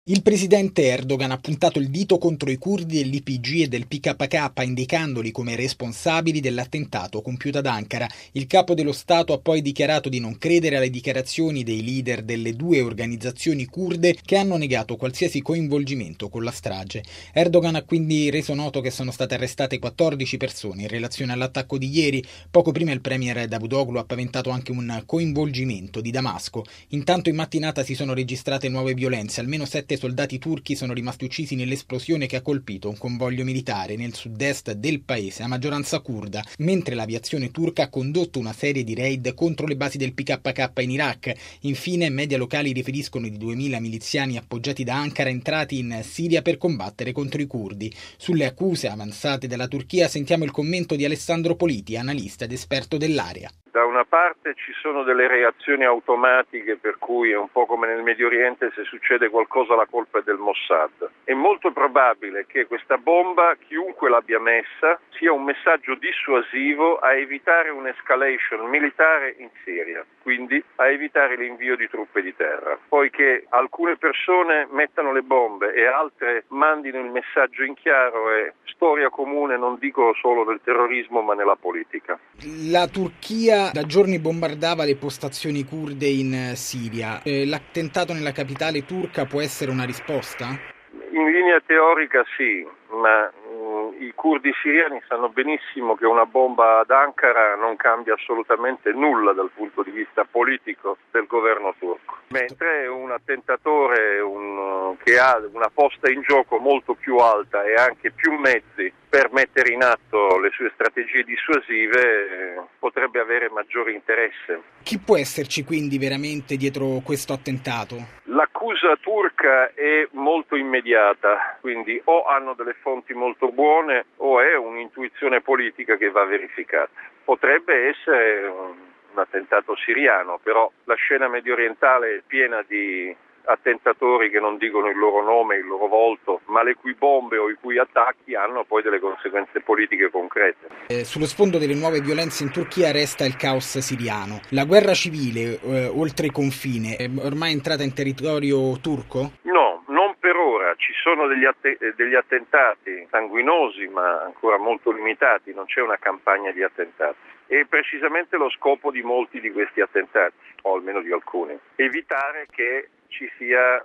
Il presidente Erdogan ha puntato il dito contro i curdi dell'YPG e del PKK, indicandoli come responsabili dell'attentato compiuto ad Ankara. Il capo dello Stato ha poi dichiarato di non credere alle dichiarazioni dei leader delle due organizzazioni kurde che hanno negato qualsiasi coinvolgimento con la strage. Erdogan ha quindi reso noto che sono state arrestate 14 persone in relazione all'attacco di ieri. Poco prima il premier Davutoglu ha paventato anche un coinvolgimento di Damasco. Intanto in mattinata si sono registrate nuove violenze, almeno 7 soldati turchi sono rimasti uccisi nell'esplosione che ha colpito un convoglio militare nel sud-est del paese, a maggioranza curda, mentre l'aviazione turca ha condotto una serie di raid contro le basi del PKK in Iraq. Infine, media locali riferiscono di 2000 miliziani appoggiati da Ankara entrati in Siria per combattere contro i curdi. Sulle accuse avanzate dalla Turchia sentiamo il commento di Alessandro Politi, analista ed esperto dell'area. Da una parte ci sono delle reazioni automatiche per cui è un po' come nel Medio Oriente, se succede qualcosa la colpa è del Mossad. È molto probabile che questa bomba, chiunque l'abbia messa, sia un messaggio dissuasivo a evitare un'escalation militare in Siria, quindi a evitare l'invio di truppe di terra. Poi che alcune persone mettano le bombe e altre mandino il messaggio in chiaro è storia comune, non dico solo del terrorismo ma nella politica. La Turchia da giorni bombardava le postazioni curde in Siria. L'attentato nella capitale turca può essere una risposta? In linea teorica sì, ma i curdi siriani sanno benissimo che una bomba ad Ankara non cambia assolutamente nulla dal punto di vista politico del governo turco, mentre un attentatore che ha una posta in gioco molto più alta e anche più mezzi per mettere in atto le sue strategie dissuasive potrebbe avere maggiore interesse. Chi può esserci quindi veramente dietro questo attentato? L'accusa turca è molto immediata, quindi o hanno delle fonti molto buone o è un'intuizione politica che va verificata. Potrebbe essere un attentato siriano, però la scena mediorientale è piena di attentatori che non dicono il loro nome, il loro volto, ma le cui bombe o i cui attacchi hanno poi delle conseguenze politiche concrete. Sullo sfondo delle nuove violenze in Turchia resta il caos siriano. La guerra civile oltre confine è ormai entrata in territorio turco? No, non per ora. Ci sono degli attentati sanguinosi ma ancora molto limitati, non c'è una campagna di attentati. E precisamente lo scopo di molti di questi attentati, o almeno di alcuni, evitare che ci sia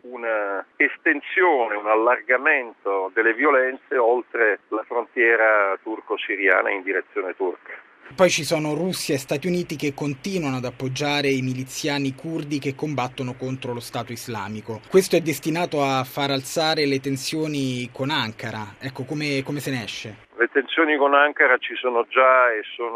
una estensione, un allargamento delle violenze oltre la frontiera turco-siriana in direzione turca. Poi ci sono Russia e Stati Uniti che continuano ad appoggiare i miliziani curdi che combattono contro lo Stato islamico. Questo è destinato a far alzare le tensioni con Ankara. Ecco, come se ne esce? Le tensioni con Ankara ci sono già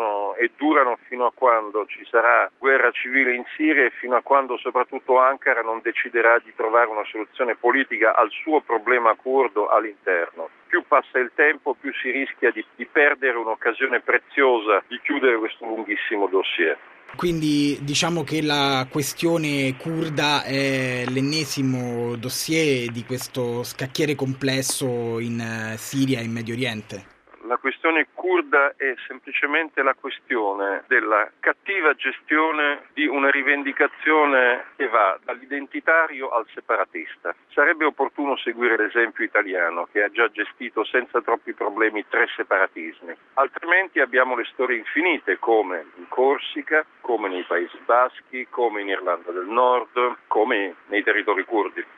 e durano fino a quando ci sarà guerra civile in Siria e fino a quando soprattutto Ankara non deciderà di trovare una soluzione politica al suo problema curdo all'interno. Più passa il tempo, più si rischia di perdere un'occasione preziosa di chiudere questo lunghissimo dossier. Quindi diciamo che la questione curda è l'ennesimo dossier di questo scacchiere complesso in Siria e in Medio Oriente? La questione curda è semplicemente la questione della cattiva gestione di una rivendicazione che va dall'identitario al separatista. Sarebbe opportuno seguire l'esempio italiano che ha già gestito senza troppi problemi 3 separatismi. Altrimenti abbiamo le storie infinite come in Corsica, come nei Paesi Baschi, come in Irlanda del Nord, come nei territori curdi.